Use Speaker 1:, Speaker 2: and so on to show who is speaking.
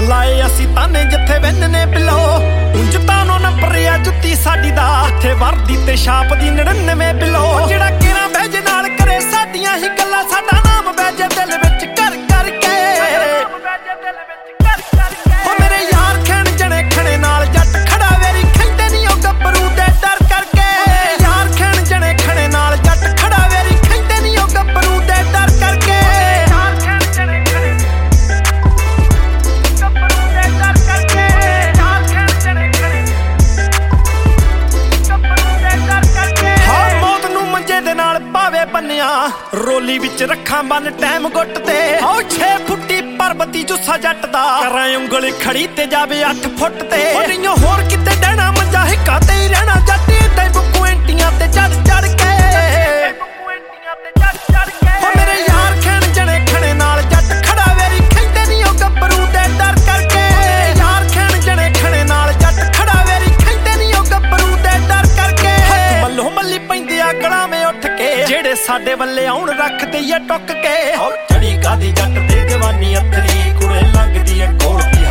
Speaker 1: ਲਾਏ ਅਸੀਂ ਤਾਨੇ ਜਿੱਥੇ ਵੰਨ ਨੇ ਬਿਲੋ ਉਂਝ ਤਾਨੋਂ ਨਾ ਪਰਿਆ ਜੁੱਤੀ ਸਾਡੀ ਦਾ ਇੱਥੇ ਵਰਦੀ ਤੇ ਛਾਪ ਦੀ 99 ਬਿਲੋ ਜਿਹੜਾ ਕਿਰਾਂ ਬਹਿਜ ਨਾਲ ਕਰੇ ਸਾਡੀਆਂ ਹੀ ਗੱਲਾਂ ਸਾਡਾ ਨਾਮ ਬਹਿਜੇ ਦਿਲ ਵਿੱਚ ਕਰ ਕਰਕੇ ਹੋ ਮੇਰੇ ਯਾਰ ਖੈਣ ਜਣੇ ਖਣੇ ਨਾਲ ਜੱਟ ਖੜਾ ਵੇਰੀ ਖੈਂਦੇ ਨਹੀਂ ਉਹ ਗੱਭਰੂ ਦੇ ਡਰ ਕਰਕੇ ਯਾਰ ਖੈਣ ਜਣੇ ਖਣੇ ਨਾਲ ਜੱਟ ਖੜਾ ਵੇਰੀ ਖੈਂਦੇ ਨਹੀਂ ਉਹ ਗੱਭਰੂ ਦੇ ਡਰ ਕਰਕੇ ਯਾਰ ਖੈਣ ਜਣੇ ਖਣੇ ਗੱਭਰੂ ਦੇ ਡਰ ਕਰਕੇ ਯਾਰ ਖੈਣ ਜਣੇ ਖਣੇ ਗੱਭਰੂ ਦੇ ਡਰ ਕਰਕੇ ਹਾਂ ਮੌਤ ਨੂੰ ਮੰਜੇ ਦੇ ਨਾਲ ਪਾਵੇ ਬੰਨਿਆ ਰੋਲੀ ਵਿੱਚ ਰੱਖਾਂ ਬੰਨ ਟਾਈਮ ਗੁੱਟ ਤੇ ਹੋ 6 ਫੁੱਟੀ ਪਰਬਤੀ ਜੁੱਸਾ ਜੱਟ ਦਾ ਕਰਾਂ ਉਂਗਲ ਖੜੀ ਤੇ ਜਾਵੇ 8 ਫੁੱਟ ਤੇ ਉਹਨੀਆਂ ਹੋਰ ਕਿਤੇ ਡਹਿਣਾ ਮੰਜਾ ਹਿੱਕਾ ਤੇ ਹੀ ਰਹਿਣਾ ਜੱਟ ਏਦਾਂ ਹੀ ਬੁਕੁਐਂਟੀਆਂ ਤੇ ਚੜ ਚੜ ਕੇ ਹੋ ਮੇਰੇ ਯਾਰ ਖੈਣ ਜਣੇ ਖਣੇ ਨਾਲ ਜੱਟ ਖੜਾ ਵੇਰੀ ਖੈਂਦੇ ਨਹੀਂ ਉਹ ਗੱਭਰੂ ਦੇ ਡਰ ਕਰਕੇ ਯਾਰ ਖੈਣ ਜਣੇ ਖਣੇ ਨਾਲ ਜੱਟ ਖੜਾ ਵੇਰੀ ਖੈਂਦੇ ਨਹੀਂ ਉਹ ਗੱਭਰੂ ਦੇ ਡਰ ਕਰਕੇ ਮੱਲੋ ਮੱਲੀ ਪੈਂਦੇ ਆ ਗਲਾਵੇਂ ਉੱਠ ਕੇ ਜਿਹੜੇ ਸਾਡੇ ਵੱਲੇ ਆਉਣ ਰੱਖਦੇ ਆ ਟੁੱਕ ਕੇ ਹੋ ਚੜੀ ਕਾਦੀ ਜੱਟ ਤੇ ਜਵਾਨੀ ਅਥਰੀ ਕੁੜੇ ਲੰਘਦੀ ਐ ਕੋਲ